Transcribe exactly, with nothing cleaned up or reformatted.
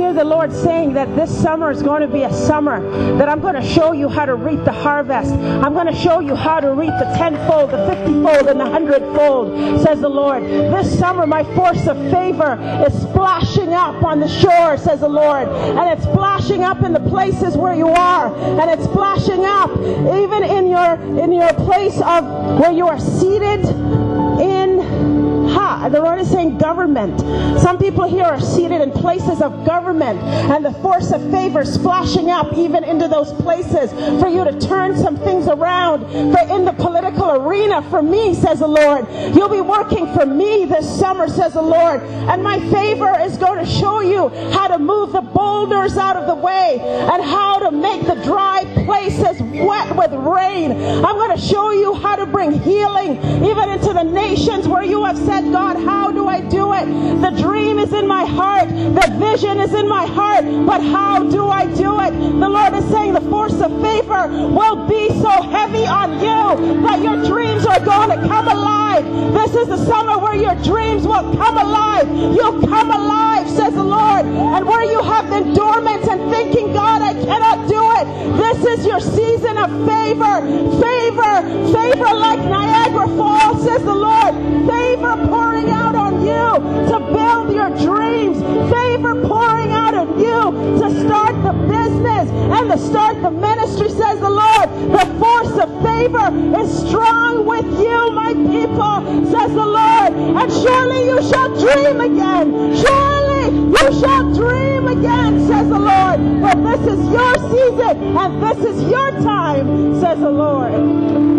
hear the Lord saying that this summer is going to be a summer that I'm going to show you how to reap the harvest. I'm going to show you how to reap the tenfold, the fifty-fold, and the hundredfold, says the Lord. This summer, my force of favor is splashing up on the shore, says the Lord. And it's splashing up in the places where you are. And it's splashing up even in your, in your place of where you are seated in. Ha, the Lord is saying government. Some people here are seated in places of government, and the force of favor is splashing up even into those places for you to turn some things around. For in the political arena, for me, says the Lord, you'll be working for me this summer, says the Lord. And my favor is going to show you how to move the boulders out of the way and how to make the dry places wet with rain. I'm going to show you how to bring healing even into the nations where you have said, God, how do I do it? The dream is in my heart. The vision is in my heart. But how do I do it? The Lord is saying the force of favor will be so heavy on you that your dreams are going to come alive. This is the summer where your dreams will come alive. You'll come alive, says the Lord. And where you have been dormant and thinking, God, I cannot do it, this is your season of favor. Favor, favor like Niagara Falls, says the Lord. Favor pouring out on you to build your dreams. Favor pouring out on you to start the business and to start the ministry, says the Lord. The force of favor is strong with you, my people, says the Lord. And surely you shall dream again. Surely you shall dream again, says the Lord. For this is your season and this is your time, says the Lord.